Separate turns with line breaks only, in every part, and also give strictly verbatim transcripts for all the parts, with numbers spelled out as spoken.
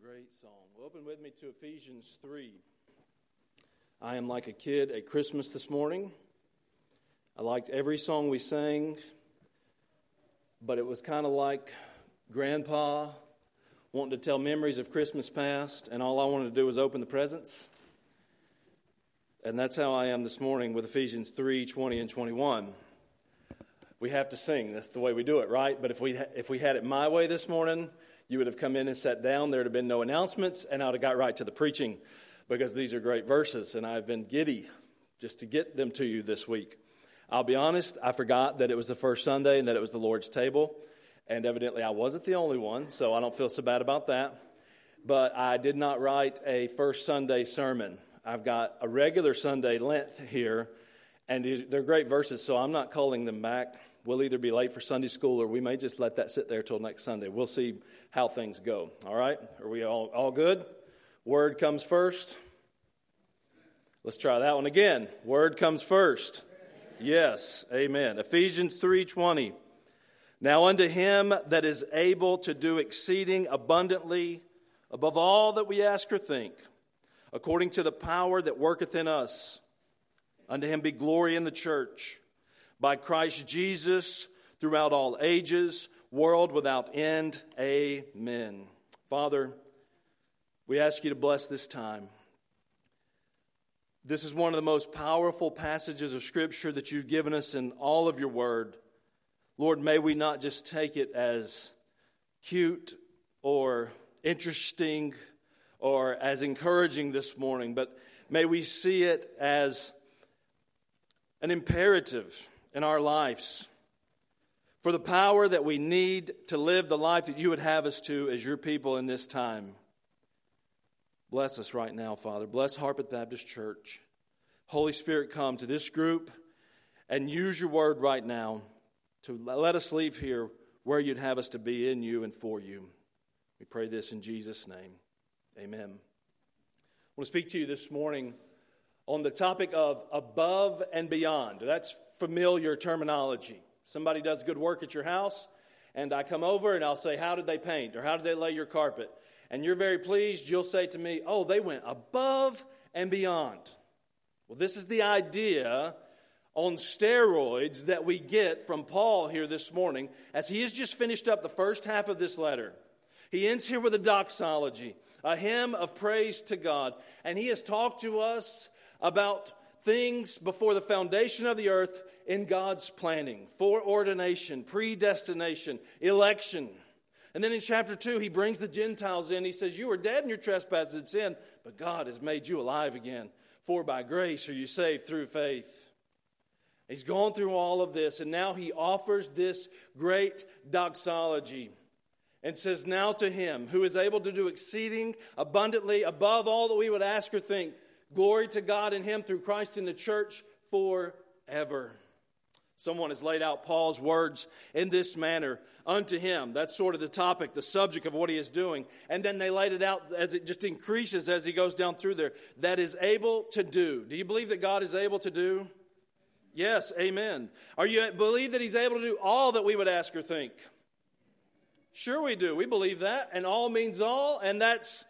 great song. Well, open with me to Ephesians three. I am like a kid at Christmas this morning. I liked every song we sang, but it was kind of like Grandpa wanting to tell memories of Christmas past, and all I wanted to do was open the presents. And that's how I am this morning with Ephesians three, twenty and twenty-one. We have to sing. That's the way we do it, right? But if we if we had it my way this morning, you would have come in and sat down. There would have been no announcements, and I would have got right to the preaching because these are great verses, and I've been giddy just to get them to you this week. I'll be honest, I forgot that it was the first Sunday and that it was the Lord's table, and evidently I wasn't the only one, so I don't feel so bad about that. But I did not write a first Sunday sermon. I've got a regular Sunday length here, and they're great verses, so I'm not calling them back. We'll either be late for Sunday school or we may just let that sit there till next Sunday. We'll see how things go. All right? Are we all, all good? Word comes first. Let's try that one again. Word comes first. Yes. Amen. Ephesians three twenty. Now unto him that is able to do exceeding abundantly above all that we ask or think, according to the power that worketh in us, unto him be glory in the church, by Christ Jesus, throughout all ages, world without end. Amen. Father, we ask you to bless this time. This is one of the most powerful passages of Scripture that you've given us in all of your word. Lord, may we not just take it as cute or interesting or as encouraging this morning, but may we see it as an imperative in our lives for the power that we need to live the life that you would have us to as your people in this time. Bless us right now, Father. Bless Harpeth Baptist Church. Holy Spirit, come to this group and use your word right now to let us leave here where you'd have us to be in you and for you. We pray this in Jesus' name. Amen. I want to speak to you this morning on the topic of above and beyond. That's familiar terminology. Somebody does good work at your house, and I come over and I'll say, how did they paint? Or how did they lay your carpet? And you're very pleased. You'll say to me, oh, they went above and beyond. Well, this is the idea on steroids that we get from Paul here this morning as he has just finished up the first half of this letter. He ends here with a doxology, a hymn of praise to God. And he has talked to us about things before the foundation of the earth in God's planning, foreordination, predestination, election. And then in chapter two, he brings the Gentiles in. He says, you were dead in your trespasses and sin, but God has made you alive again. For by grace are you saved through faith. He's gone through all of this, and now he offers this great doxology and says, now to him who is able to do exceeding abundantly above all that we would ask or think, glory to God in him through Christ in the church forever. Someone has laid out Paul's words in this manner, unto him. That's sort of the topic, the subject of what he is doing. And then they laid it out as it just increases as he goes down through there. That is able to do. Do you believe that God is able to do? Yes, amen. Are you believe that he's able to do all that we would ask or think? Sure we do. We believe that. And all means all. And that's,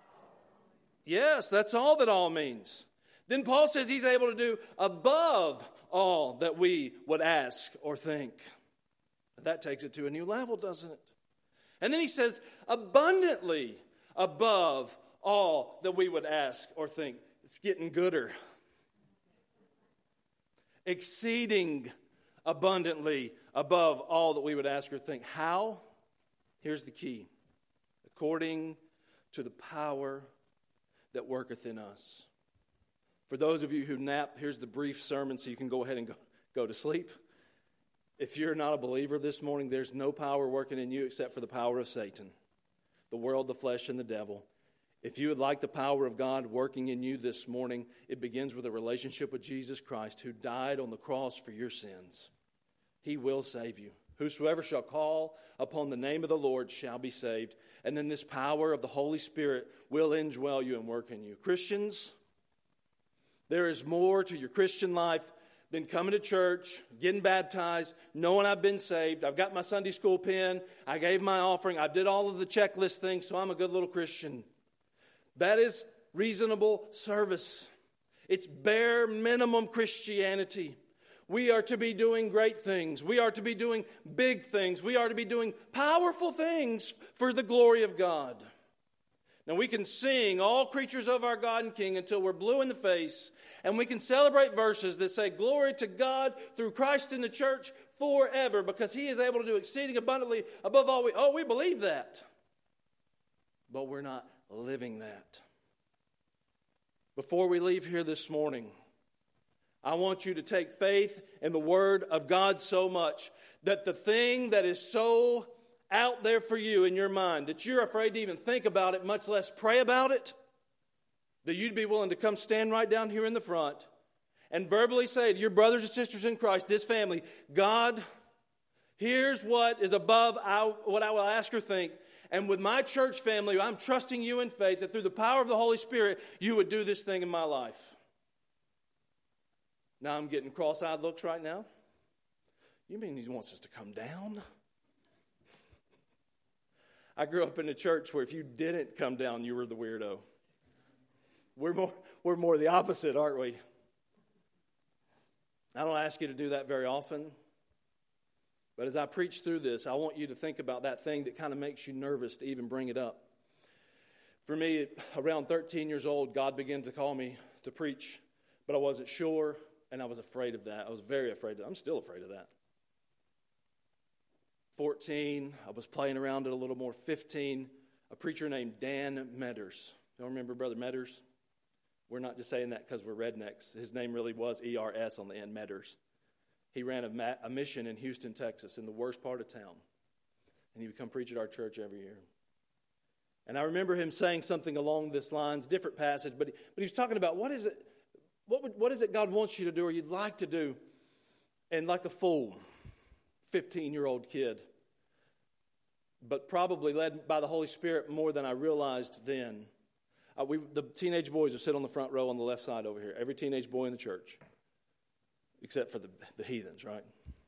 yes, that's all that all means. Then Paul says he's able to do above all that we would ask or think. That takes it to a new level, doesn't it? And then he says abundantly above all that we would ask or think. It's getting gooder. Exceeding abundantly above all that we would ask or think. How? Here's the key. According to the power that worketh in us. For those of you who nap, here's the brief sermon so you can go ahead and go, go to sleep. If you're not a believer this morning, there's no power working in you except for the power of Satan, the world, the flesh, and the devil. If you would like the power of God working in you this morning, it begins with a relationship with Jesus Christ, who died on the cross for your sins. He will save you. Whosoever shall call upon the name of the Lord shall be saved. And then this power of the Holy Spirit will indwell you and work in you. Christians, there is more to your Christian life than coming to church, getting baptized, knowing I've been saved. I've got my Sunday school pen. I gave my offering. I did all of the checklist things, so I'm a good little Christian. That is reasonable service. It's bare minimum Christianity. We are to be doing great things. We are to be doing big things. We are to be doing powerful things for the glory of God. Now we can sing all creatures of our God and King until we're blue in the face. And we can celebrate verses that say, glory to God through Christ in the church forever, because He is able to do exceeding abundantly above all we... Oh, we believe that. But we're not living that. Before we leave here this morning, I want you to take faith in the Word of God so much that the thing that is so out there for you in your mind that you're afraid to even think about it, much less pray about it, that you'd be willing to come stand right down here in the front and verbally say to your brothers and sisters in Christ, this family, God, here's what is above our, what I will ask or think. And with my church family, I'm trusting you in faith that through the power of the Holy Spirit, you would do this thing in my life. Now I'm getting cross-eyed looks right now. You mean He wants us to come down? I grew up in a church where if you didn't come down, you were the weirdo. We're more, we're more the opposite, aren't we? I don't ask you to do that very often. But as I preach through this, I want you to think about that thing that kind of makes you nervous to even bring it up. For me, around thirteen years old, God began to call me to preach, but I wasn't sure, and I was afraid of that. I was very afraid of that. I'm still afraid of that. fourteen, I was playing around it a little more. fifteen, a preacher named Dan Medders. Y'all remember Brother Medders? We're not just saying that because we're rednecks. His name really was E R S on the end, Medders. He ran a, ma- a mission in Houston, Texas, in the worst part of town. And he would come preach at our church every year. And I remember him saying something along this lines, different passage, but he, but he was talking about what is it, what would, what is it God wants you to do or you'd like to do? And like a fool, fifteen-year-old kid, but probably led by the Holy Spirit more than I realized then. Uh, we, the teenage boys would sit on the front row on the left side over here. Every teenage boy in the church. Except for the, the heathens, right?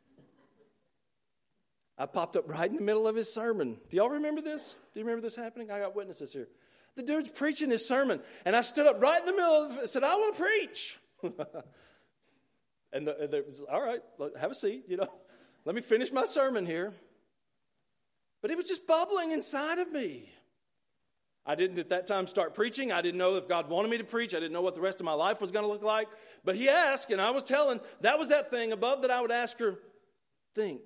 I popped up right in the middle of his sermon. Do y'all remember this? Do you remember this happening? I got witnesses here. The dude's preaching his sermon, and I stood up right in the middle of it and said, I want to preach. and the, the, all right, have a seat, you know. Let me finish my sermon here. But it was just bubbling inside of me. I didn't at that time start preaching. I didn't know if God wanted me to preach. I didn't know what the rest of my life was going to look like. But He asked, and I was telling, that was that thing above that I would ask her, think.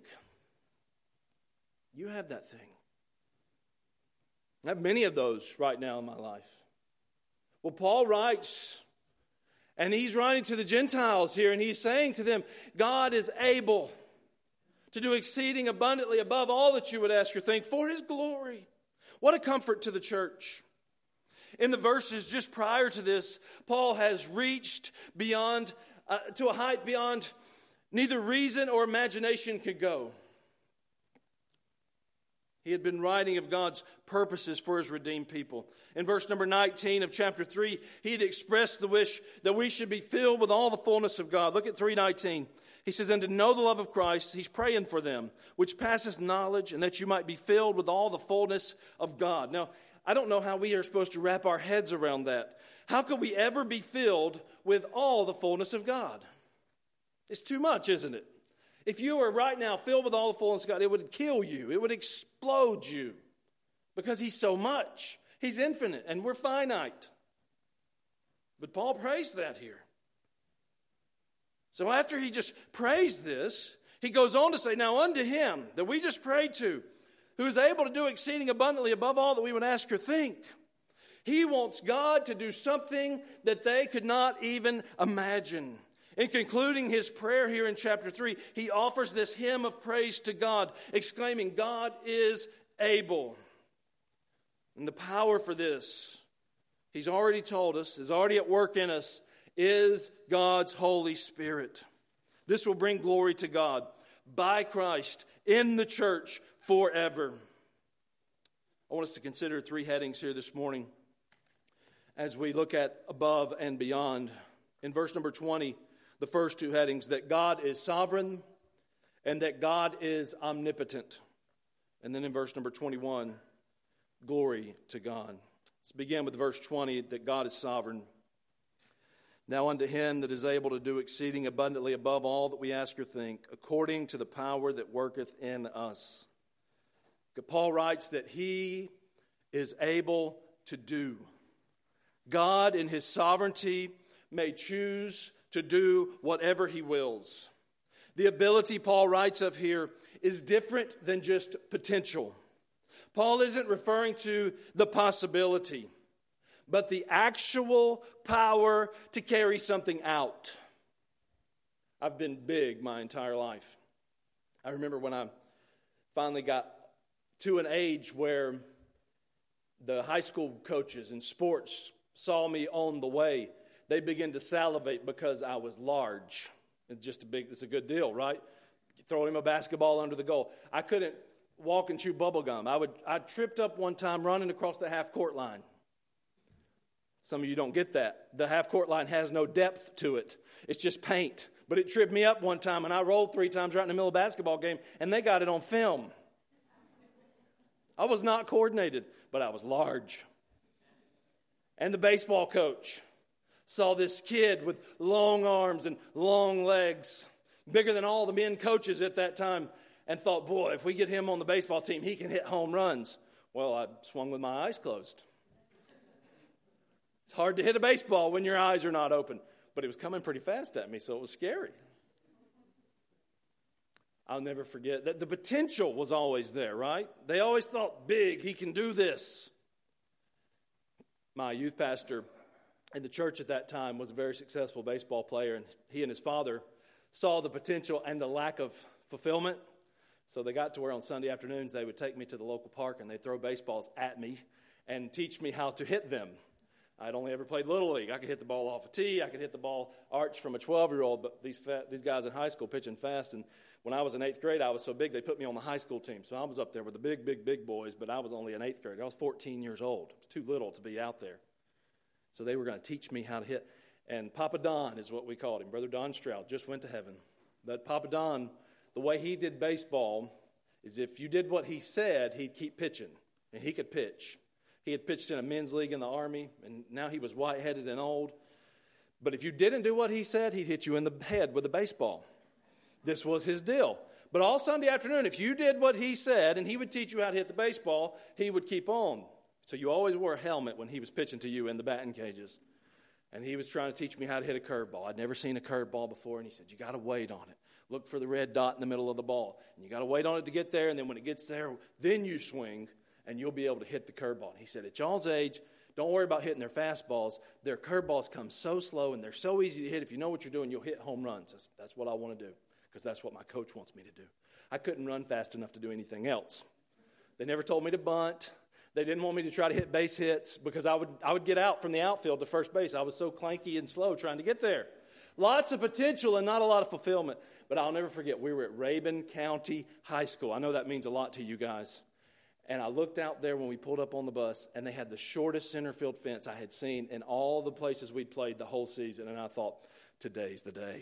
You have that thing. I have many of those right now in my life. Well, Paul writes, and he's writing to the Gentiles here, and he's saying to them, God is able to do exceeding abundantly above all that you would ask or think for His glory. What a comfort to the church. In the verses just prior to this, Paul has reached beyond, uh, to a height beyond neither reason or imagination could go. He had been writing of God's purposes for His redeemed people. In verse number nineteen of chapter three, he had expressed the wish that we should be filled with all the fullness of God. Look at three nineteen. He says, and to know the love of Christ, he's praying for them, which passeth knowledge, and that you might be filled with all the fullness of God. Now, I don't know how we are supposed to wrap our heads around that. How could we ever be filled with all the fullness of God? It's too much, isn't it? If you were right now filled with all the fullness of God, it would kill you. It would explode you. Because He's so much. He's infinite, and we're finite. But Paul prays that here. So after he just prays this, he goes on to say, now unto Him that we just prayed to, who is able to do exceeding abundantly above all that we would ask or think. He wants God to do something that they could not even imagine. In concluding his prayer here in chapter three, he offers this hymn of praise to God, exclaiming, God is able. And the power for this, He's already told us, is already at work in us, is God's Holy Spirit. This will bring glory to God by Christ in the church forever. I want us to consider three headings here this morning as we look at above and beyond. In verse number twenty, the first two headings, that God is sovereign and that God is omnipotent. And then in verse number twenty-one, glory to God. Let's begin with verse twenty, that God is sovereign. Now unto him that is able to do exceeding abundantly above all that we ask or think, according to the power that worketh in us. Paul writes that he is able to do. God in his sovereignty may choose to do whatever he wills. The ability Paul writes of here is different than just potential. Paul isn't referring to the possibility, but the actual power to carry something out. I've been big my entire life. I remember when I finally got to an age where the high school coaches in sports saw me on the way. They began to salivate because I was large. It's just a big, it's a good deal, right? Throw him a basketball under the goal. I couldn't walk and chew bubble gum. I would, I tripped up one time running across the half-court line. Some of you don't get that. The half-court line has no depth to it. It's just paint. But it tripped me up one time, and I rolled three times right in the middle of a basketball game, and they got it on film. I was not coordinated, but I was large. And the baseball coach saw this kid with long arms and long legs, bigger than all the men coaches at that time, and thought, boy, if we get him on the baseball team, he can hit home runs. Well, I swung with my eyes closed. It's hard to hit a baseball when your eyes are not open, but it was coming pretty fast at me, so it was scary. I'll never forget that the potential was always there, right? They always thought, big, he can do this. My youth pastor in the church at that time was a very successful baseball player, and he and his father saw the potential and the lack of fulfillment. So they got to where on Sunday afternoons they would take me to the local park and they'd throw baseballs at me and teach me how to hit them. I'd only ever played Little League. I could hit the ball off a tee. I could hit the ball arch from a twelve-year-old, but these fat, these guys in high school pitching fast. And when I was in eighth grade, I was so big they put me on the high school team. So I was up there with the big, big, big boys, but I was only in eighth grade. I was fourteen years old. It was too little to be out there. So they were going to teach me how to hit. And Papa Don is what we called him. Brother Don Stroud just went to heaven. But Papa Don, the way he did baseball is if you did what he said, he'd keep pitching. And he could pitch. He had pitched in a men's league in the Army, and now he was white-headed and old. But if you didn't do what he said, he'd hit you in the head with a baseball. This was his deal. But all Sunday afternoon, if you did what he said, and he would teach you how to hit the baseball, he would keep on. So you always wore a helmet when he was pitching to you in the batting cages. And he was trying to teach me how to hit a curveball. I'd never seen a curveball before, and he said, you got to wait on it. Look for the red dot in the middle of the ball. And you got to wait on it to get there, and then when it gets there, then you swing, and you'll be able to hit the curveball. And he said, at y'all's age, don't worry about hitting their fastballs. Their curveballs come so slow, and they're so easy to hit. If you know what you're doing, you'll hit home runs. That's, that's what I want to do, because that's what my coach wants me to do. I couldn't run fast enough to do anything else. They never told me to bunt. They didn't want me to try to hit base hits because I would I would get out from the outfield to first base. I was so clanky and slow trying to get there. Lots of potential and not a lot of fulfillment. But I'll never forget, we were at Rabun County High School. I know that means a lot to you guys. And I looked out there when we pulled up on the bus, and they had the shortest center field fence I had seen in all the places we'd played the whole season. And I thought, today's the day.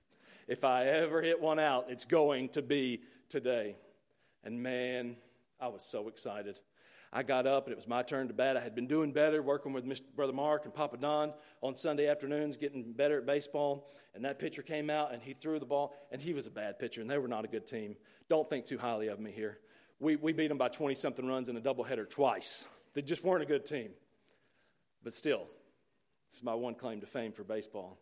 If I ever hit one out, it's going to be today. And man, I was so excited. I got up, and it was my turn to bat. I had been doing better, working with Mister Brother Mark and Papa Don on Sunday afternoons, getting better at baseball. And that pitcher came out, and he threw the ball, and he was a bad pitcher, and they were not a good team. Don't think too highly of me here. We we beat them by twenty-something runs in a doubleheader twice. They just weren't a good team. But still, this is my one claim to fame for baseball.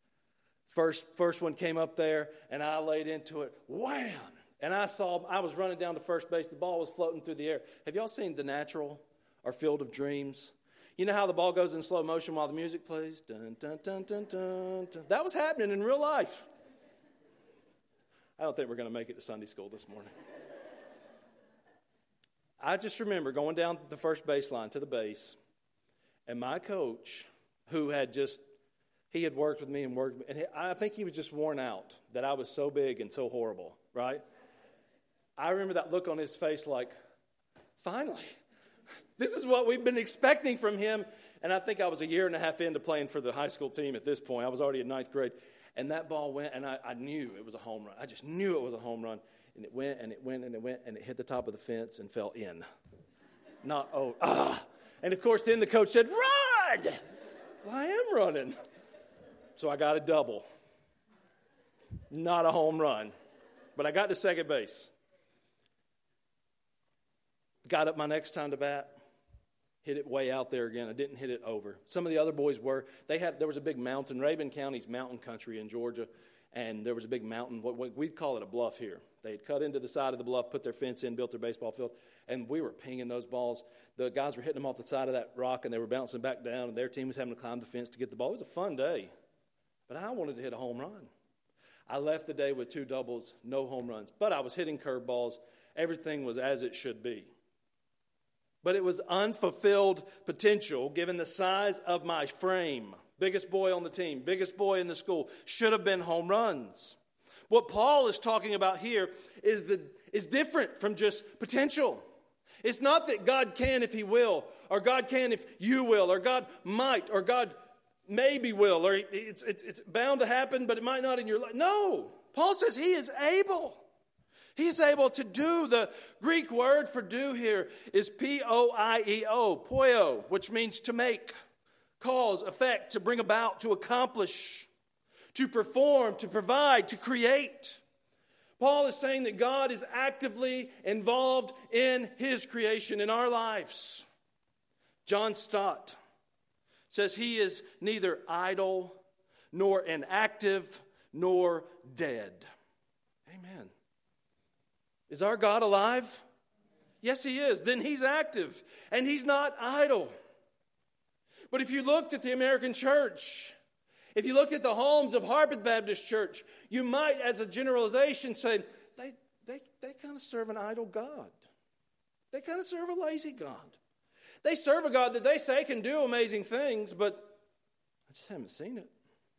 First, first one came up there, and I laid into it. Wham! And I saw, I was running down to first base. The ball was floating through the air. Have y'all seen The Natural or Field of Dreams? You know how the ball goes in slow motion while the music plays? Dun, dun, dun, dun, dun, dun. That was happening in real life. I don't think we're going to make it to Sunday school this morning. I just remember going down the first baseline to the base, and my coach, who had just, he had worked with me and worked, and I think he was just worn out that I was so big and so horrible, right? I remember that look on his face like, finally, this is what we've been expecting from him. And I think I was a year and a half into playing for the high school team at this point. I was already in ninth grade. And that ball went, and I, I knew it was a home run. I just knew it was a home run. And it went, and it went, and it went, and it hit the top of the fence and fell in. Not, oh, ah. And, of course, then the coach said, run! Well, I am running. So I got a double. Not a home run. But I got to second base. Got up my next time to bat. Hit it way out there again. I didn't hit it over. Some of the other boys were. They had. There was a big mountain. Rabun County's mountain country in Georgia. And there was a big mountain. What we'd call it a bluff here. They had cut into the side of the bluff, put their fence in, built their baseball field. And we were pinging those balls. The guys were hitting them off the side of that rock, and they were bouncing back down. And their team was having to climb the fence to get the ball. It was a fun day. But I wanted to hit a home run. I left the day with two doubles, no home runs. But I was hitting curveballs. Everything was as it should be. But it was unfulfilled potential given the size of my frame. Biggest boy on the team, biggest boy in the school. Should have been home runs. What Paul is talking about here is, the, is different from just potential. It's not that God can if he will, or God can if you will, or God might, or God maybe will, or it's, it's, it's bound to happen, but it might not in your life. No, Paul says he is able. He is able to do. The Greek word for do here is P O I E O, poio, which means to make, cause, effect, to bring about, to accomplish, to perform, to provide, to create. Paul is saying that God is actively involved in his creation in our lives. John Stott says he is neither idle, nor inactive, nor dead. Amen. Is our God alive? Yes, he is. Then he's active, and he's not idle. But if you looked at the American church, if you looked at the homes of Harpeth Baptist Church, you might, as a generalization, say, they, they, they kind of serve an idle God. They kind of serve a lazy God. They serve a God that they say can do amazing things, but I just haven't seen it.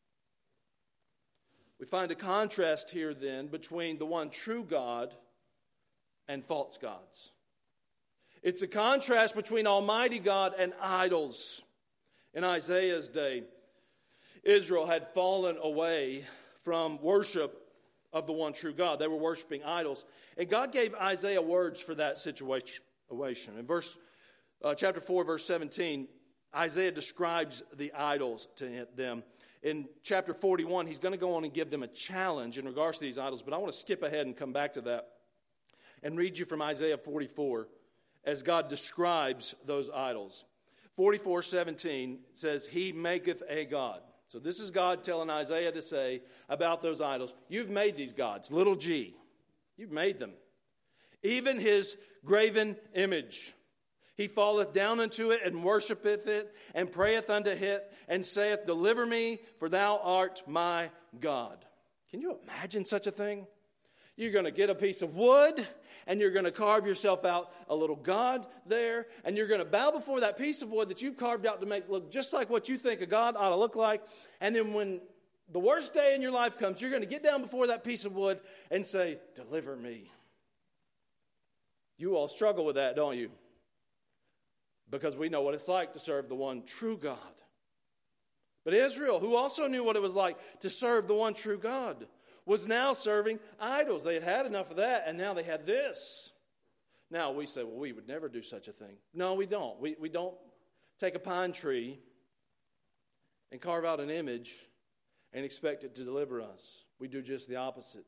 We find a contrast here, then, between the one true God and false gods. It's a contrast between Almighty God and idols. In Isaiah's day, Israel had fallen away from worship of the one true God. They were worshiping idols. And God gave Isaiah words for that situation. In verse, uh, chapter four, verse seventeen, Isaiah describes the idols to them. In chapter forty-one, he's going to go on and give them a challenge in regards to these idols. But I want to skip ahead and come back to that and read you from Isaiah forty-four as God describes those idols. forty-four seventeen says, he maketh a God. So this is God telling Isaiah to say about those idols, you've made these gods, little g. You've made them. Even his graven image. He falleth down unto it and worshipeth it and prayeth unto it and saith, deliver me, for thou art my God. Can you imagine such a thing? You're going to get a piece of wood, and you're going to carve yourself out a little God there, and you're going to bow before that piece of wood that you've carved out to make look just like what you think a God ought to look like. And then when the worst day in your life comes, you're going to get down before that piece of wood and say, deliver me. You all struggle with that, don't you? Because we know what it's like to serve the one true God. But Israel, who also knew what it was like to serve the one true God, was now serving idols. They had had enough of that, and now they had this. Now we say, well, we would never do such a thing. No, we don't. We, we don't take a pine tree and carve out an image and expect it to deliver us. We do just the opposite.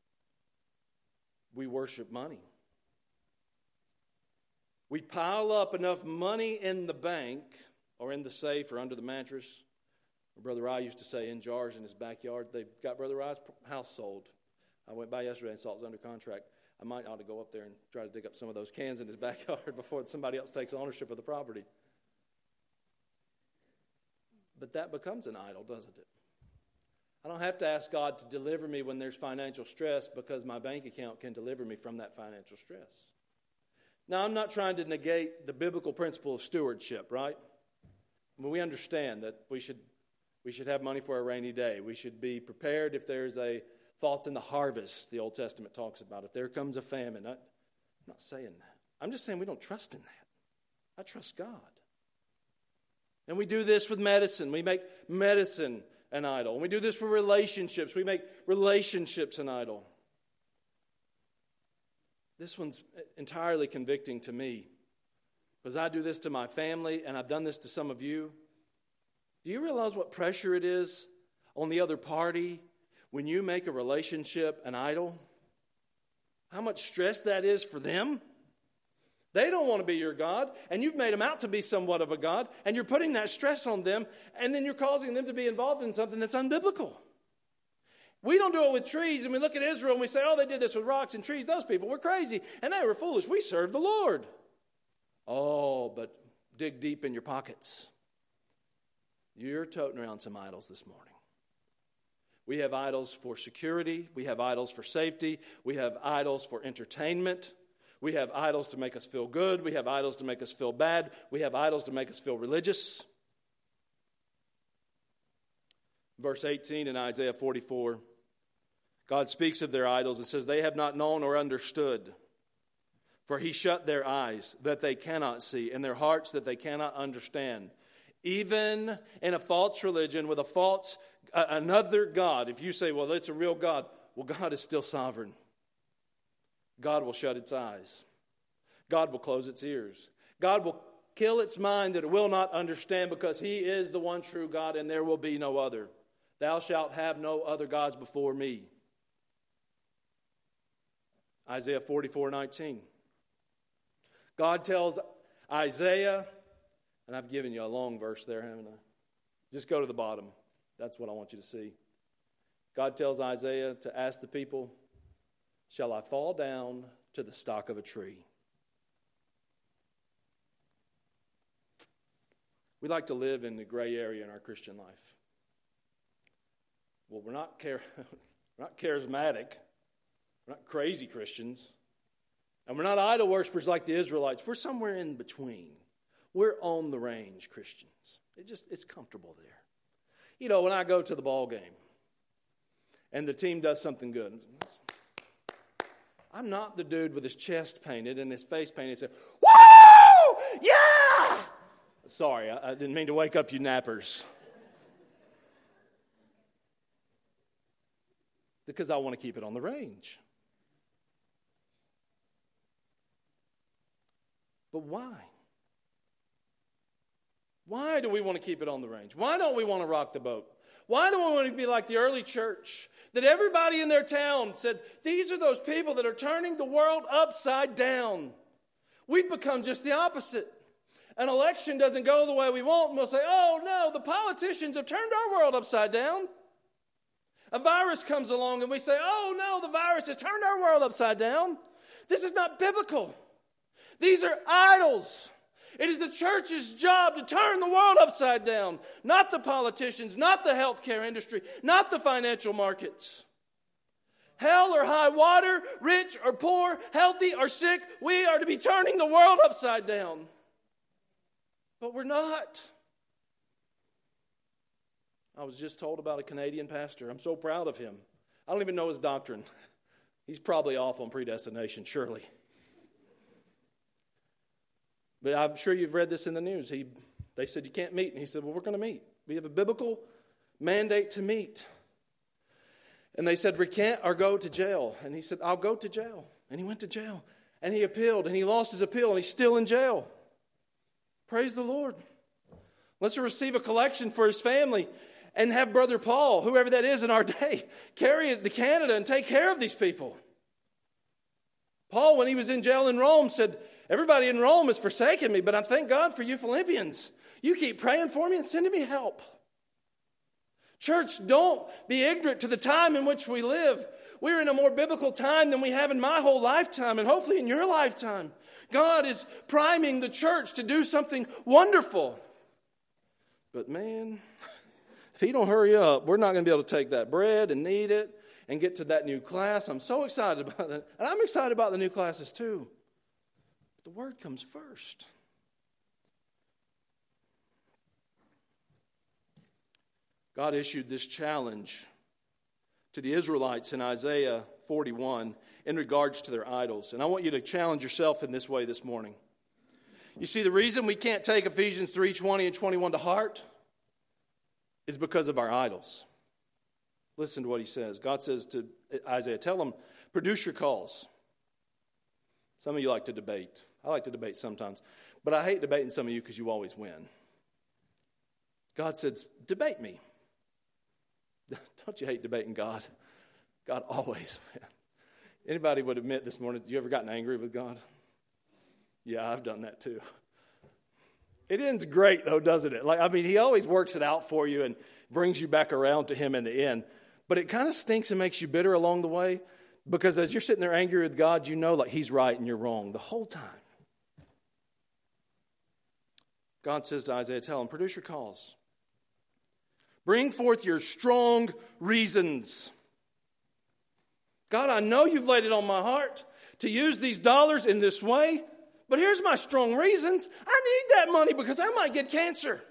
We worship money. We pile up enough money in the bank or in the safe or under the mattress. Brother Rye used to say in jars in his backyard. They've got Brother Rye's house sold. I went by yesterday and saw it was under contract. I might ought to go up there and try to dig up some of those cans in his backyard before somebody else takes ownership of the property. But that becomes an idol, doesn't it? I don't have to ask God to deliver me when there's financial stress because my bank account can deliver me from that financial stress. Now, I'm not trying to negate the biblical principle of stewardship, right? I mean, we understand that we should we should have money for a rainy day. We should be prepared if there's a fault in the harvest, the Old Testament talks about. If there comes a famine. I, I'm not saying that. I'm just saying we don't trust in that. I trust God. And we do this with medicine. We make medicine an idol. And we do this with relationships. We make relationships an idol. This one's entirely convicting to me because I do this to my family and I've done this to some of you. Do you realize what pressure it is on the other party when you make a relationship an idol? How much stress that is for them? They don't want to be your God, and you've made them out to be somewhat of a God, and you're putting that stress on them, and then you're causing them to be involved in something that's unbiblical. We don't do it with trees, and we look at Israel and we say, oh, they did this with rocks and trees. Those people were crazy, and they were foolish. We serve the Lord. Oh, but dig deep in your pockets. You're toting around some idols this morning. We have idols for security. We have idols for safety. We have idols for entertainment. We have idols to make us feel good. We have idols to make us feel bad. We have idols to make us feel religious. Verse eighteen in Isaiah forty-four, God speaks of their idols and says, they have not known or understood. For he shut their eyes that they cannot see, and their hearts that they cannot understand. Even in a false religion with a false, uh, another God, if you say, well, it's a real God, well, God is still sovereign. God will shut its eyes. God will close its ears. God will kill its mind that it will not understand, because he is the one true God and there will be no other. Thou shalt have no other gods before me. Isaiah forty-four nineteen. God tells Isaiah, and I've given you a long verse there, haven't I? Just go to the bottom. That's what I want you to see. God tells Isaiah to ask the people, shall I fall down to the stock of a tree? We like to live in the gray area in our Christian life. Well, we're not, char- we're not charismatic. We're not crazy Christians. And we're not idol worshipers like the Israelites. We're somewhere in between. We're on the range Christians. It just it's comfortable there. You know, when I go to the ball game and the team does something good, I'm not the dude with his chest painted and his face painted and say, woo! Yeah! Sorry, I, I didn't mean to wake up you nappers. Because I want to keep it on the range. But why? Why do we want to keep it on the range? Why don't we want to rock the boat? Why don't we want to be like the early church? That everybody in their town said, these are those people that are turning the world upside down. We've become just the opposite. An election doesn't go the way we want, and we'll say, oh no, the politicians have turned our world upside down. A virus comes along and we say, oh no, the virus has turned our world upside down. This is not biblical. These are idols. It is the church's job to turn the world upside down, not the politicians, not the healthcare industry, not the financial markets. Hell or high water, rich or poor, healthy or sick, we are to be turning the world upside down. But we're not. I was just told about a Canadian pastor. I'm so proud of him. I don't even know his doctrine. He's probably off on predestination, surely. But I'm sure you've read this in the news. He, they said you can't meet. And he said, well, we're going to meet. We have a biblical mandate to meet. And they said, recant or go to jail. And he said, I'll go to jail. And he went to jail. And he appealed. And he lost his appeal. And he's still in jail. Praise the Lord. Let's receive a collection for his family. And have Brother Paul, whoever that is in our day, carry it to Canada and take care of these people. Paul, when he was in jail in Rome, said, everybody in Rome has forsaken me, but I thank God for you Philippians. You keep praying for me and sending me help. Church, don't be ignorant to the time in which we live. We're in a more biblical time than we have in my whole lifetime, and hopefully in your lifetime. God is priming the church to do something wonderful. But man, if he don't hurry up, we're not going to be able to take that bread and knead it and get to that new class. I'm so excited about that. And I'm excited about the new classes too. But the word comes first. God issued this challenge to the Israelites in Isaiah forty-one in regards to their idols. And I want you to challenge yourself in this way this morning. You see, the reason we can't take Ephesians three twenty and twenty-one to heart is because of our idols. Listen to what he says. God says to Isaiah, tell them, produce your cause. Some of you like to debate. I like to debate sometimes. But I hate debating some of you because you always win. God says, debate me. Don't you hate debating God? God always wins. Anybody would admit this morning, you ever gotten angry with God? Yeah, I've done that too. It ends great though, doesn't it? Like, I mean, he always works it out for you and brings you back around to him in the end. But it kind of stinks and makes you bitter along the way, because as you're sitting there angry with God, you know like he's right and you're wrong the whole time. God says to Isaiah, tell him, produce your cause. Bring forth your strong reasons. God, I know you've laid it on my heart to use these dollars in this way, but here's my strong reasons. I need that money because I might get cancer.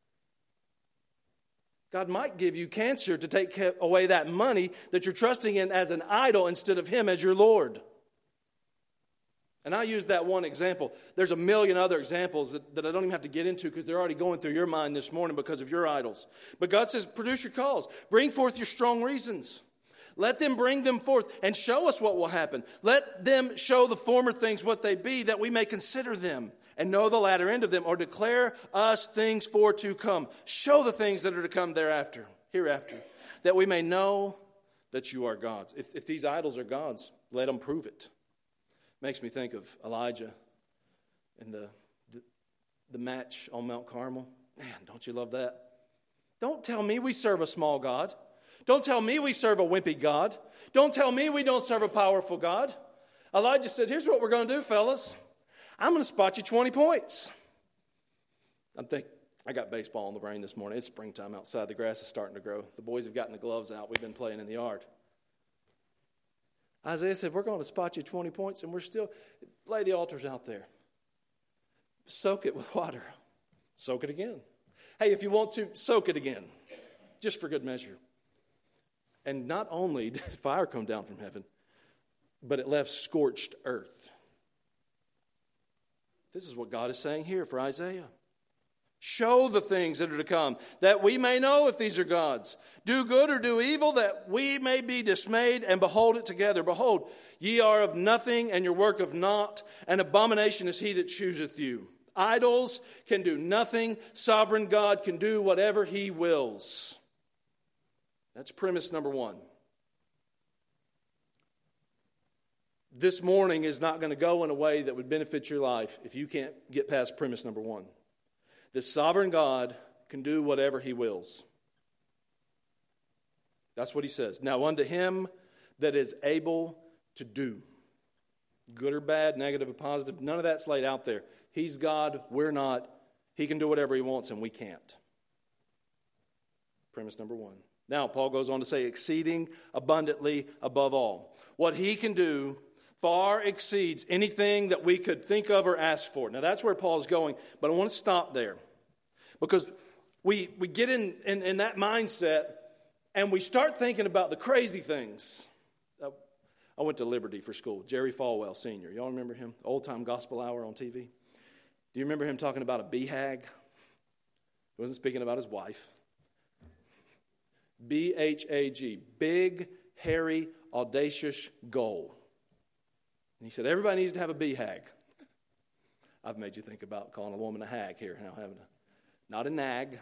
God might give you cancer to take away that money that you're trusting in as an idol instead of him as your Lord. And I use that one example. There's a million other examples that, that I don't even have to get into because they're already going through your mind this morning because of your idols. But God says, produce your cause. Bring forth your strong reasons. Let them bring them forth and show us what will happen. Let them show the former things what they be, that we may consider them and know the latter end of them, or declare us things for to come. Show the things that are to come thereafter, hereafter, that we may know that you are gods. If, if these idols are gods, let them prove it. Makes me think of Elijah and the, the, the match on Mount Carmel. Man, don't you love that? Don't tell me we serve a small God. Don't tell me we serve a wimpy God. Don't tell me we don't serve a powerful God. Elijah said, here's what we're going to do, fellas. I'm going to spot you twenty points. I'm thinking, I got baseball on the brain this morning. It's springtime outside. The grass is starting to grow. The boys have gotten the gloves out. We've been playing in the yard. Isaiah said, we're going to spot you twenty points, and we're still, lay the altars out there. Soak it with water. Soak it again. Hey, if you want to, soak it again, just for good measure. And not only did fire come down from heaven, but it left scorched earth. This is what God is saying here for Isaiah. Show the things that are to come, that we may know if these are gods. Do good or do evil, that we may be dismayed and behold it together. Behold, ye are of nothing, and your work of naught. An abomination is he that chooseth you. Idols can do nothing. Sovereign God can do whatever he wills. That's premise number one. This morning is not going to go in a way that would benefit your life if you can't get past premise number one. The sovereign God can do whatever he wills. That's what he says. Now unto him that is able to do. Good or bad, negative or positive, none of that's laid out there. He's God, we're not. He can do whatever he wants and we can't. Premise number one. Now Paul goes on to say exceeding abundantly above all. What he can do far exceeds anything that we could think of or ask for. Now that's where Paul's going, but I want to stop there. Because we we get in, in, in that mindset and we start thinking about the crazy things. I went to Liberty for school. Jerry Falwell, Senior. Y'all remember him? Old-time gospel hour on T V. Do you remember him talking about a B HAG? He wasn't speaking about his wife. B H A G. Big, hairy, audacious goal. And he said, everybody needs to have a B HAG. I've made you think about calling a woman a hag here now, haven't I? Not a nag.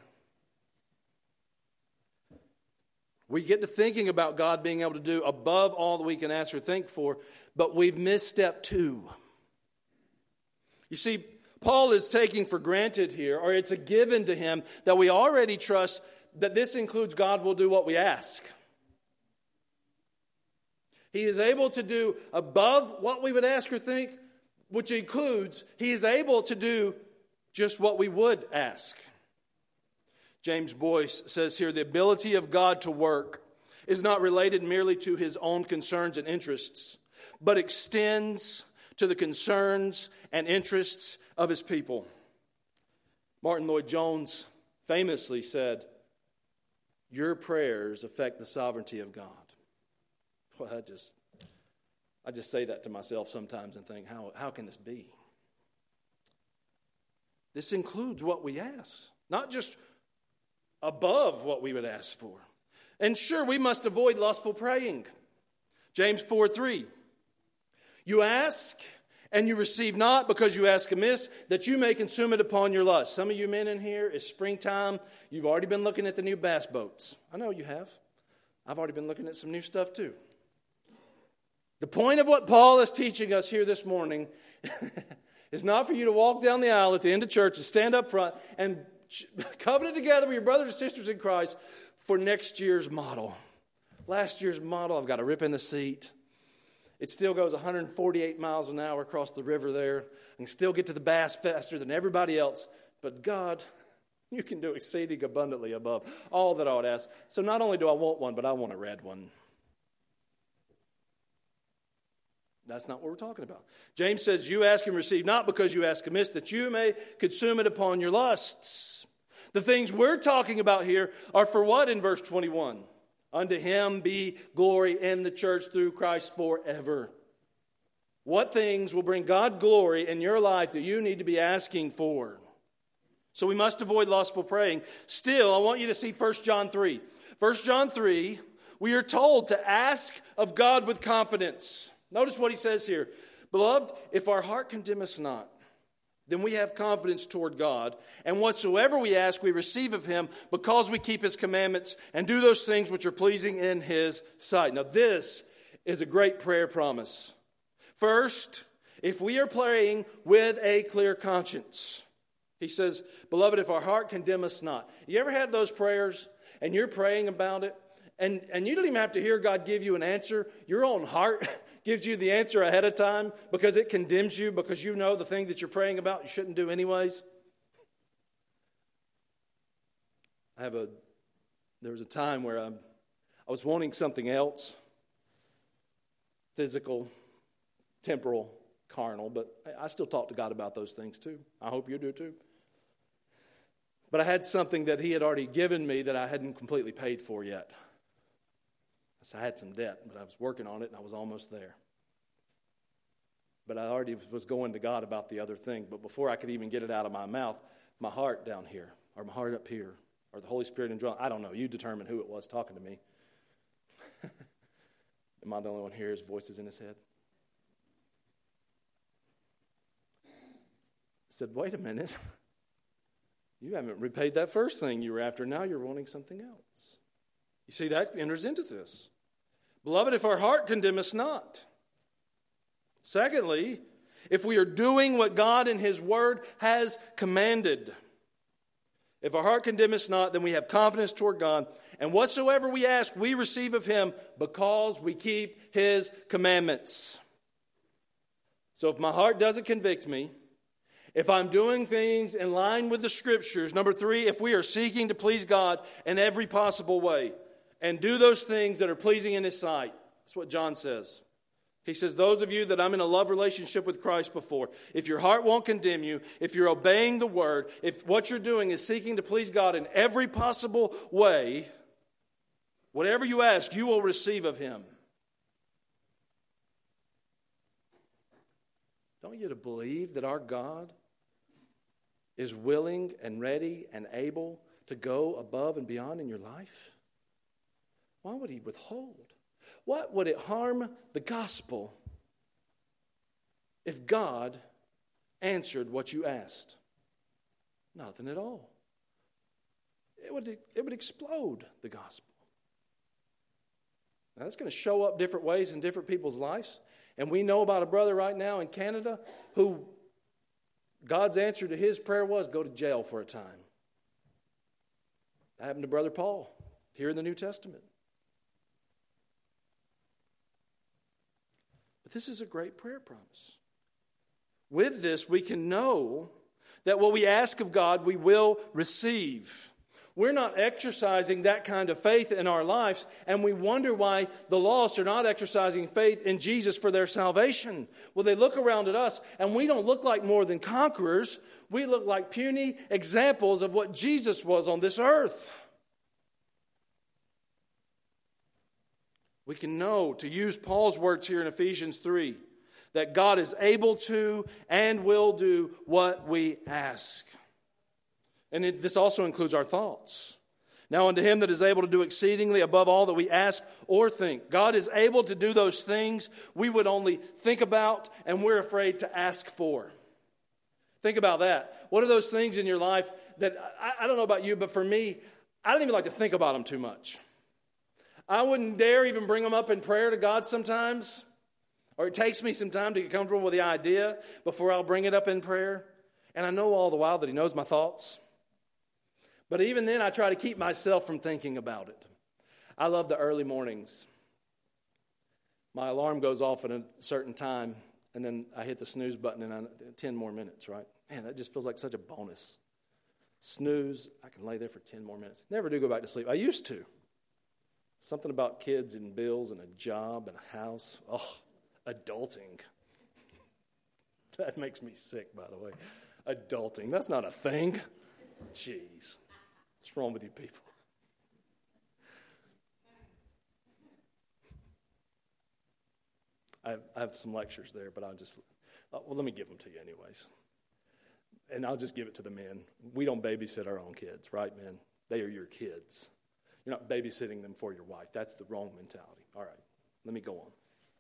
We get to thinking about God being able to do above all that we can ask or think for, but we've missed step two. You see, Paul is taking for granted here, or it's a given to him, that we already trust that this includes God will do what we ask. He is able to do above what we would ask or think, which includes he is able to do just what we would ask. James Boyce says here, the ability of God to work is not related merely to his own concerns and interests, but extends to the concerns and interests of his people. Martin Lloyd-Jones famously said, your prayers affect the sovereignty of God. Well, I just, I just say that to myself sometimes and think, how, how can this be? This includes what we ask, not just above what we would ask for. And sure, we must avoid lustful praying. James four three. You ask, and you receive not because you ask amiss, that you may consume it upon your lust. Some of you men in here, it's springtime. You've already been looking at the new bass boats. I know you have. I've already been looking at some new stuff too. The point of what Paul is teaching us here this morning is not for you to walk down the aisle at the end of church and stand up front and covenant together with your brothers and sisters in Christ for next year's model. Last year's model, I've got a rip in the seat. It still goes one hundred forty-eight miles an hour across the river there. I can still get to the bass faster than everybody else. But God, you can do exceeding abundantly above all that I would ask. So not only do I want one, but I want a red one. That's not what we're talking about. James says, you ask and receive not because you ask amiss, that you may consume it upon your lusts. The things we're talking about here are for what in verse twenty-one? Unto him be glory in the church through Christ forever. What things will bring God glory in your life that you need to be asking for? So we must avoid lustful praying. Still, I want you to see First John three. First John three, we are told to ask of God with confidence. Notice what he says here. Beloved, if our heart condemn us not, then we have confidence toward God. And whatsoever we ask, we receive of him because we keep his commandments and do those things which are pleasing in his sight. Now this is a great prayer promise. First, if we are praying with a clear conscience, he says, beloved, if our heart condemn us not. You ever had those prayers and you're praying about it and, and you don't even have to hear God give you an answer. Your own heart gives you the answer ahead of time because it condemns you because you know the thing that you're praying about you shouldn't do anyways. I have a, there was a time where I, I was wanting something else, physical, temporal, carnal, but I still talk to God about those things too. I hope you do too. But I had something that he had already given me that I hadn't completely paid for yet. So I had some debt, but I was working on it and I was almost there. But I already was going to God about the other thing. But before I could even get it out of my mouth, my heart down here, or my heart up here, or the Holy Spirit indwelling, I don't know. You determine who it was talking to me. Am I the only one here whose voice is in his head? I said, wait a minute. You haven't repaid that first thing you were after. Now you're wanting something else. You see, that enters into this. Beloved, if our heart condemn us not. Secondly, if we are doing what God in his word has commanded. If our heart condemn us not, then we have confidence toward God. And whatsoever we ask, we receive of him because we keep his commandments. So if my heart doesn't convict me, if I'm doing things in line with the scriptures, number three, if we are seeking to please God in every possible way and do those things that are pleasing in his sight, that's what John says. He says, those of you that I'm in a love relationship with Christ before, if your heart won't condemn you, if you're obeying the word, if what you're doing is seeking to please God in every possible way, whatever you ask, you will receive of him. Don't you believe that our God is willing and ready and able to go above and beyond in your life? Why would he withhold? What would it harm the gospel if God answered what you asked? Nothing at all. It would, it would explode the gospel. Now, that's going to show up different ways in different people's lives. And we know about a brother right now in Canada who God's answer to his prayer was go to jail for a time. That happened to Brother Paul here in the New Testament. But this is a great prayer promise. With this, we can know that what we ask of God, we will receive. We're not exercising that kind of faith in our lives, and we wonder why the lost are not exercising faith in Jesus for their salvation. Well, they look around at us, and we don't look like more than conquerors. We look like puny examples of what Jesus was on this earth. We can know, to use Paul's words here in Ephesians three, that God is able to and will do what we ask. And it, this also includes our thoughts. Now unto him that is able to do exceedingly above all that we ask or think. God is able to do those things we would only think about and we're afraid to ask for. Think about that. What are those things in your life that, I, I don't know about you, but for me, I don't even like to think about them too much. I wouldn't dare even bring them up in prayer to God sometimes. Or it takes me some time to get comfortable with the idea before I'll bring it up in prayer. And I know all the while that he knows my thoughts. But even then, I try to keep myself from thinking about it. I love the early mornings. My alarm goes off at a certain time, and then I hit the snooze button, and I, ten more minutes, right? Man, that just feels like such a bonus. Snooze, I can lay there for ten more minutes. Never do go back to sleep. I used to. Something about kids and bills and a job and a house. Oh, adulting. That makes me sick, by the way. Adulting. That's not a thing. Jeez. What's wrong with you people? I have, I have some lectures there, but I'll just, well, let me give them to you anyways. And I'll just give it to the men. We don't babysit our own kids, right, men? They are your kids. You're not babysitting them for your wife. That's the wrong mentality. All right, let me go on.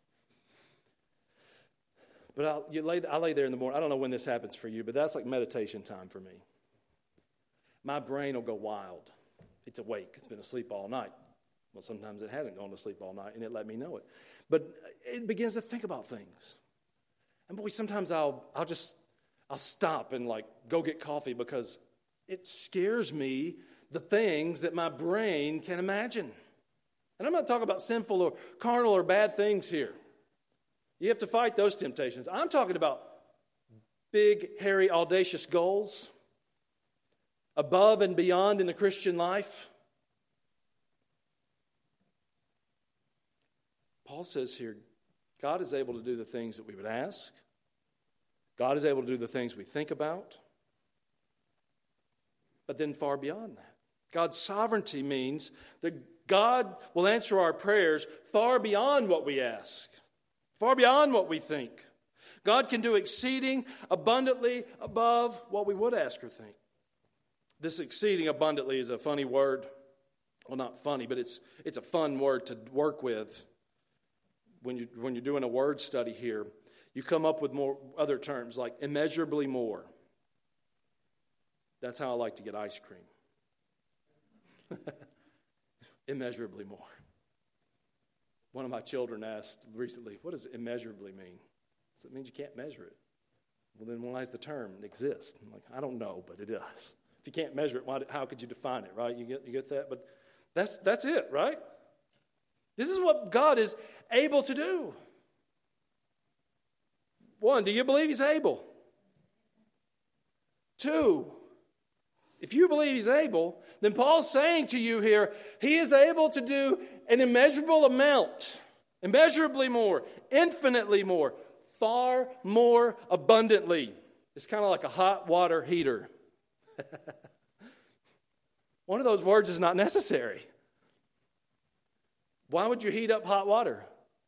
But I'll, you lay, I lay there in the morning. I don't know when this happens for you, but that's like meditation time for me. My brain will go wild. It's awake. It's been asleep all night. Well, sometimes it hasn't gone to sleep all night, and it let me know it. But it begins to think about things. And boy, sometimes I'll I'll just I'll stop and like go get coffee because it scares me the things that my brain can imagine. And I'm not talking about sinful or carnal or bad things here. You have to fight those temptations. I'm talking about big, hairy, audacious goals above and beyond in the Christian life. Paul says here, God is able to do the things that we would ask. God is able to do the things we think about. But then far beyond that. God's sovereignty means that God will answer our prayers far beyond what we ask, far beyond what we think. God can do exceeding abundantly above what we would ask or think. This exceeding abundantly is a funny word. Well, not funny, but it's it's a fun word to work with. When you when you're doing a word study here, you come up with more other terms like immeasurably more. That's how I like to get ice cream. Immeasurably more. One of my children asked recently, what does immeasurably mean? So it means you can't measure it. Well, then why does the term exist? I'm like, I don't know, but it does. If you can't measure it, why, how could you define it, right? You get you get that? But that's that's it, right? This is what God is able to do. One, do you believe he's able? Two, if you believe he's able, then Paul's saying to you here, he is able to do an immeasurable amount, immeasurably more, infinitely more, far more abundantly. It's kind of like a hot water heater. One of those words is not necessary. Why would you heat up hot water?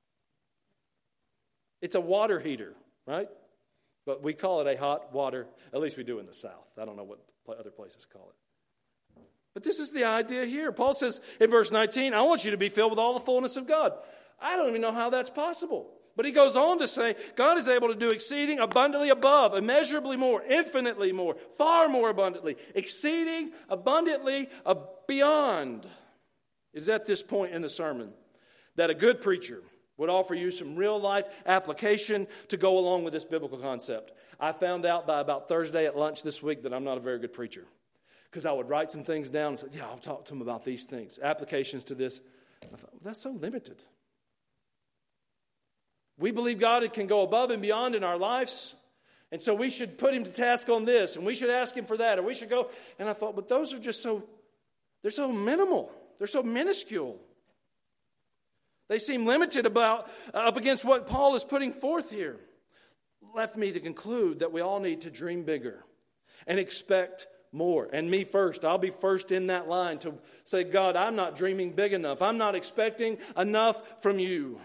It's a water heater, right? But we call it a hot water, at least we do in the South. I don't know what other places call it. But this is the idea here. Paul says in verse nineteen, I want you to be filled with all the fullness of God. I don't even know how that's possible. But he goes on to say, God is able to do exceeding abundantly above, immeasurably more, infinitely more, far more abundantly, exceeding abundantly beyond. It is at this point in the sermon that a good preacher would offer you some real life application to go along with this biblical concept. I found out by about Thursday at lunch this week that I'm not a very good preacher. Because I would write some things down and say, yeah, I'll talk to them about these things, applications to this. I thought, well, that's so limited. We believe God can go above and beyond in our lives. And so we should put him to task on this. And we should ask him for that. Or we should go. And I thought, but those are just so, they're so minimal. They're so minuscule. They seem limited about uh, up against what Paul is putting forth here. Left me to conclude that we all need to dream bigger and expect more. And me first. I'll be first in that line to say, God, I'm not dreaming big enough. I'm not expecting enough from you.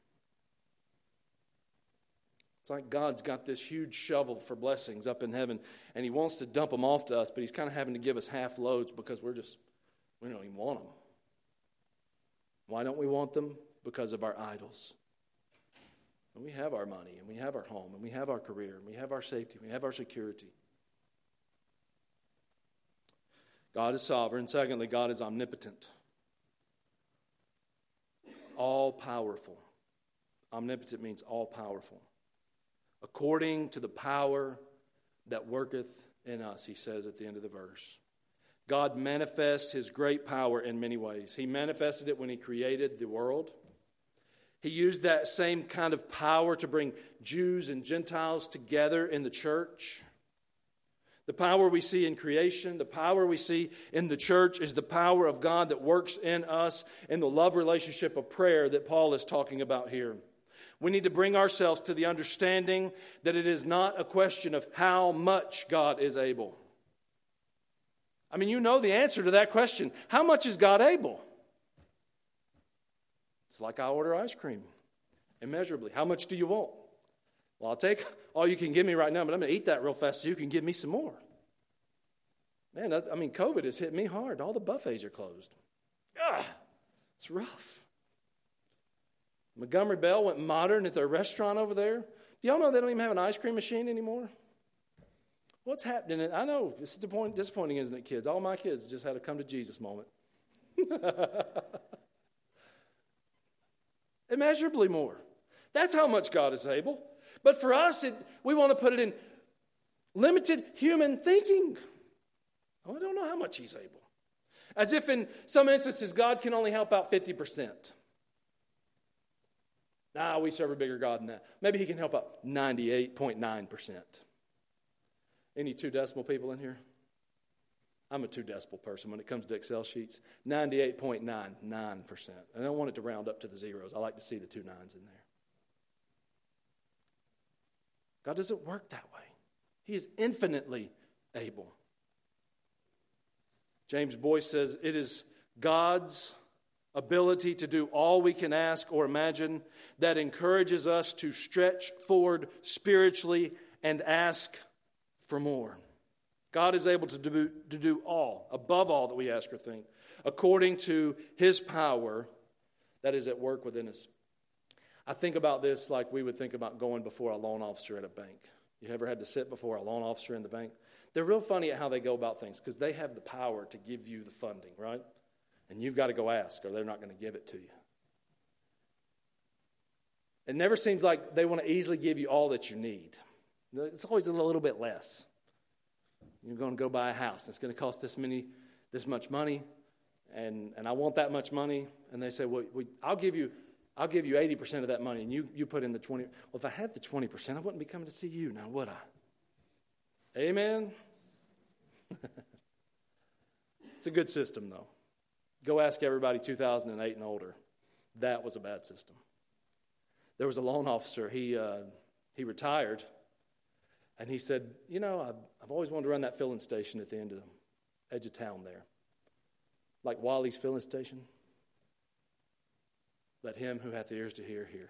It's like God's got this huge shovel for blessings up in heaven, and he wants to dump them off to us, but he's kind of having to give us half loads because we're just, We don't even want them. Why don't we want them? Because of our idols. And we have our money, and we have our home, and we have our career, and we have our safety, and we have our security. God is sovereign. Secondly, God is omnipotent. All-powerful. Omnipotent means all-powerful. According to the power that worketh in us, he says at the end of the verse. God manifests his great power in many ways. He manifested it when he created the world. He used that same kind of power to bring Jews and Gentiles together in the church. The power we see in creation, the power we see in the church is the power of God that works in us in the love relationship of prayer that Paul is talking about here. We need to bring ourselves to the understanding that it is not a question of how much God is able. I mean, you know the answer to that question. How much is God able? It's like I order ice cream, immeasurably. How much do you want? Well, I'll take all you can give me right now, but I'm going to eat that real fast so you can give me some more. Man, that, I mean, COVID has hit me hard. All the buffets are closed. Ah, it's rough. Montgomery Bell went modern at their restaurant over there. Do y'all know they don't even have an ice cream machine anymore? What's happening? I know, it's disappointing, isn't it, kids? All my kids just had a come to Jesus moment. Immeasurably more. That's how much God is able. But for us, it, we want to put it in limited human thinking. Oh, I don't know how much he's able. As if in some instances, God can only help out fifty percent. Nah, we serve a bigger God than that. Maybe he can help out ninety-eight point nine percent. Any two decimal people in here? I'm a two decimal person when it comes to Excel sheets. ninety-eight point nine nine percent. I don't want it to round up to the zeros. I like to see the two nines in there. God doesn't work that way. He is infinitely able. James Boyce says, it is God's ability to do all we can ask or imagine that encourages us to stretch forward spiritually and ask for more. God is able to do, to do all, above all that we ask or think, according to his power that is at work within us. I think about this like we would think about going before a loan officer at a bank. You ever had to sit before a loan officer in the bank? They're real funny at how they go about things because they have the power to give you the funding, right? And you've got to go ask or they're not going to give it to you. It never seems like they want to easily give you all that you need. It's always a little bit less. You're going to go buy a house. It's going to cost this many, this much money, and, and I want that much money. And they say, well, we, I'll give you I'll give you eighty percent of that money, and you, you put in the twenty. Well, if I had the twenty percent, I wouldn't be coming to see you now, would I? Amen? It's a good system, though. Go ask everybody two thousand eight and older. That was a bad system. There was a loan officer. He uh, he retired, and he said, you know, I've, I've always wanted to run that filling station at the end of the edge of town there. Like Wally's filling station. Let him who hath ears to hear, hear.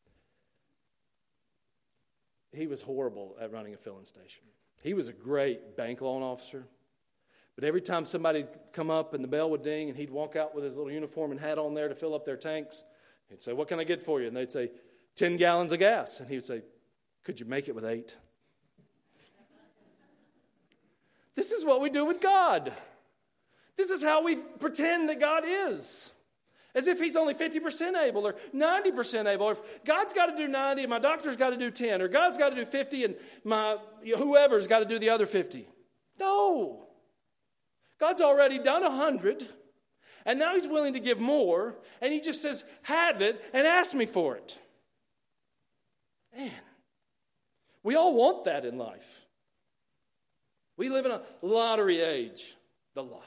He was horrible at running a filling station. He was a great bank loan officer. But every time somebody would come up and the bell would ding and he'd walk out with his little uniform and hat on there to fill up their tanks, he'd say, what can I get for you? And they'd say, ten gallons of gas. And he would say, could you make it with eight? This is what we do with God. This is how we pretend that God is. As if he's only fifty percent able or ninety percent able. Or if God's got to do ninety and my doctor's got to do ten. Or God's got to do fifty and my you know, whoever's got to do the other fifty. No. God's already done one hundred. And now he's willing to give more. And he just says, have it and ask me for it. Man. We all want that in life. We live in a lottery age. The lottery.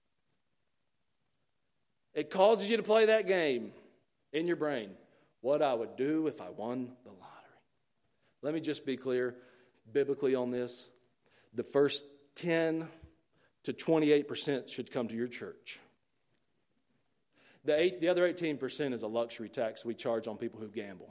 It causes you to play that game in your brain. What I would do if I won the lottery. Let me just be clear biblically on this. The first ten to twenty-eight percent should come to your church. The, eight, the other eighteen percent is a luxury tax we charge on people who gamble.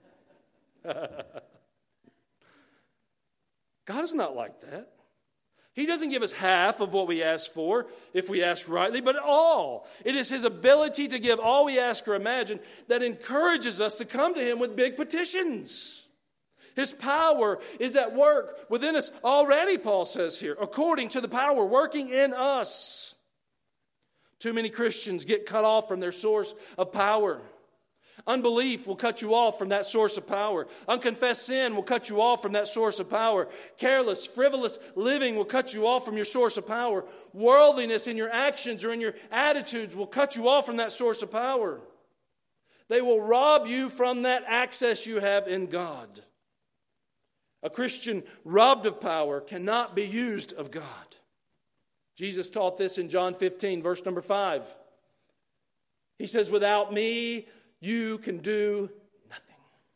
God is not like that. He doesn't give us half of what we ask for, if we ask rightly, but all. It is His ability to give all we ask or imagine that encourages us to come to Him with big petitions. His power is at work within us already, Paul says here, according to the power working in us. Too many Christians get cut off from their source of power. Unbelief will cut you off from that source of power. Unconfessed sin will cut you off from that source of power. Careless, frivolous living will cut you off from your source of power. Worldliness in your actions or in your attitudes will cut you off from that source of power. They will rob you from that access you have in God. A Christian robbed of power cannot be used of God. Jesus taught this in John fifteen, verse number five. He says, without me, you can do nothing.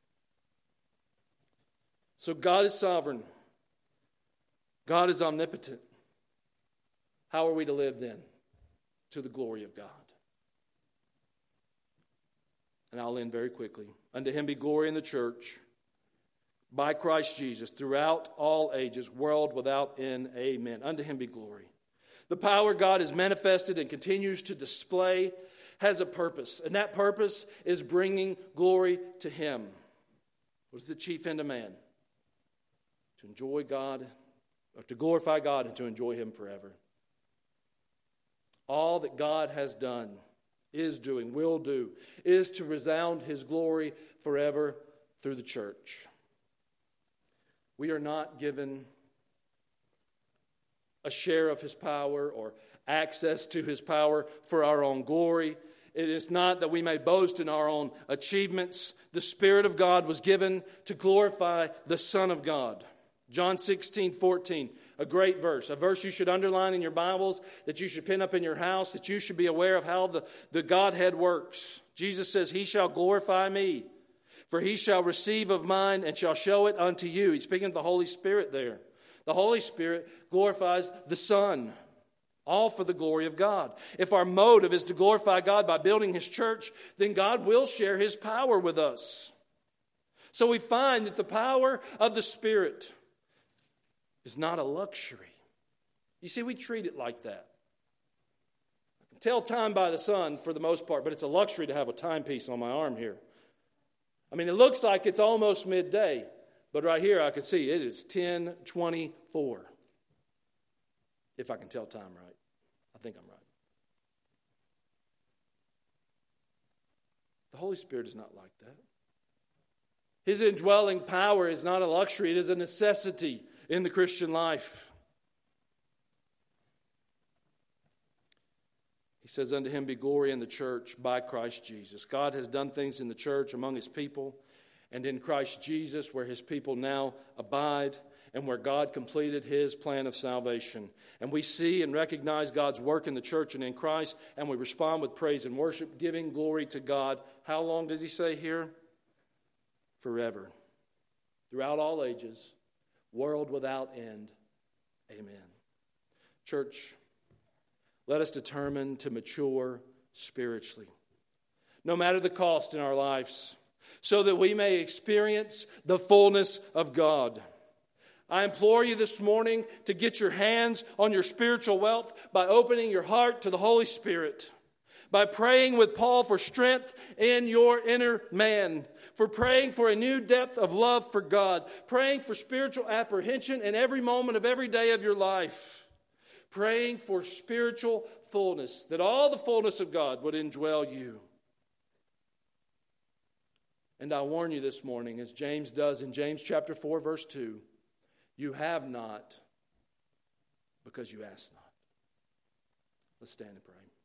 So God is sovereign. God is omnipotent. How are we to live then? To the glory of God. And I'll end very quickly. Unto Him be glory in the church by Christ Jesus throughout all ages, world without end. Amen. Unto Him be glory. The power God has manifested and continues to display has a purpose, and that purpose is bringing glory to Him. What is the chief end of man? To enjoy God, or to glorify God and to enjoy Him forever. All that God has done, is doing, will do, is to resound His glory forever through the church. We are not given a share of His power or access to His power for our own glory. It is not that we may boast in our own achievements. The Spirit of God was given to glorify the Son of God. John sixteen fourteen, a great verse, a verse you should underline in your Bibles, that you should pin up in your house, that you should be aware of how the, the Godhead works. Jesus says, He shall glorify me, for He shall receive of mine and shall show it unto you. He's speaking of the Holy Spirit there. The Holy Spirit glorifies the Son, all for the glory of God. If our motive is to glorify God by building His church, then God will share His power with us. So we find that the power of the Spirit is not a luxury. You see, we treat it like that. I can tell time by the sun for the most part, but it's a luxury to have a timepiece on my arm here. I mean, it looks like it's almost midday, but right here I can see it is ten twenty-four. If I can tell time right. I think I'm right. The Holy Spirit is not like that. His indwelling power is not a luxury. It is a necessity in the Christian life. He says, unto Him be glory in the church by Christ Jesus. God has done things in the church among His people, and in Christ Jesus, where His people now abide, and where God completed His plan of salvation. And we see and recognize God's work in the church and in Christ, and we respond with praise and worship, giving glory to God. How long does He say here? Forever. Throughout all ages, world without end. Amen. Church, let us determine to mature spiritually, no matter the cost in our lives, so that we may experience the fullness of God. I implore you this morning to get your hands on your spiritual wealth by opening your heart to the Holy Spirit, by praying with Paul for strength in your inner man, for praying for a new depth of love for God, praying for spiritual apprehension in every moment of every day of your life, praying for spiritual fullness, that all the fullness of God would indwell you. And I warn you this morning, as James does in James chapter four, verse two, you have not because you ask not. Let's stand and pray.